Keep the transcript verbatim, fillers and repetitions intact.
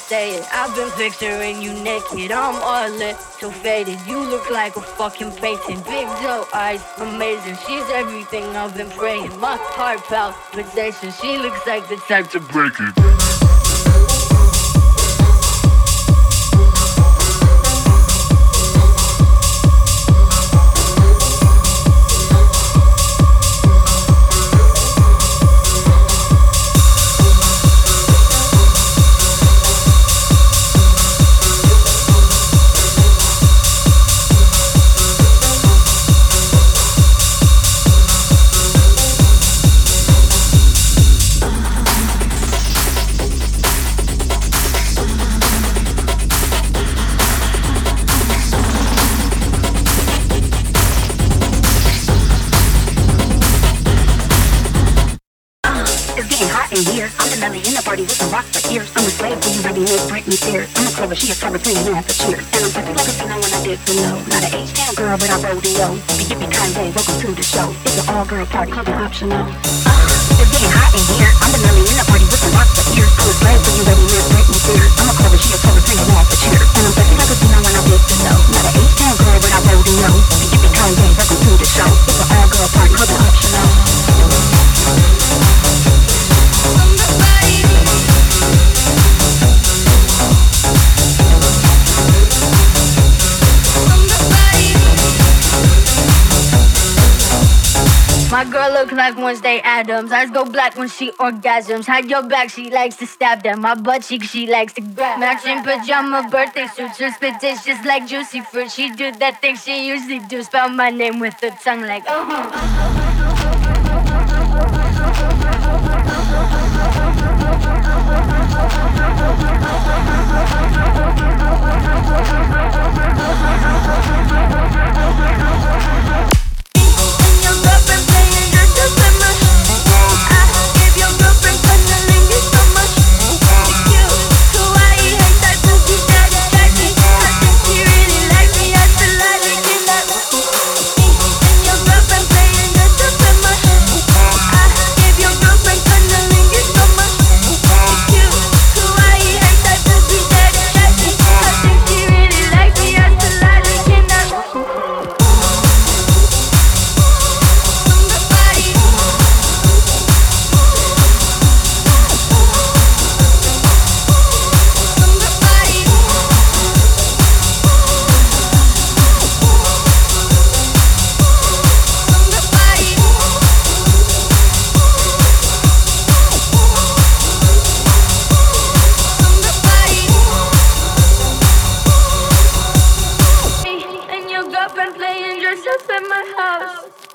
say it. I've been picturing you naked, I'm all lit, so faded. You look like a fucking painting. Big doe eyes, amazing. She's everything I've been praying. My heart palpitation. She looks like the type to break it. Here. I'm the Melly in the party with some rocks for ears. I'm a slave for you, baby, Miss Britney Spears. I'm a clever, she a clever, clean man for cheers. And I'm sexy like a female when I did the low. Not an H-town girl, but I rodeo. Yippee Kanye, welcome to the show. It's an all-girl party, clubbing optional. Uh, it's getting hot in here. I'm the Melly in the party with some rocks for ears. I'm a slave for you, baby, Miss Britney Spears. I'm a clever, she a clever, clean man for cheers. And I'm sexy like a female when I did the low. Not an H-town girl, but I rodeo. Yippee Kanye, welcome to the show. It's an all-girl party, clubbing optional. My girl look like Wednesday Addams. Eyes go black when she orgasms. Hide your back, she likes to stab them. My butt cheek, she likes to grab. Matching pajama birthday suits. Her spit tastes just like juicy fruit. She do that thing she usually do. Spell my name with her tongue like uh-huh. Playing dress up at my house.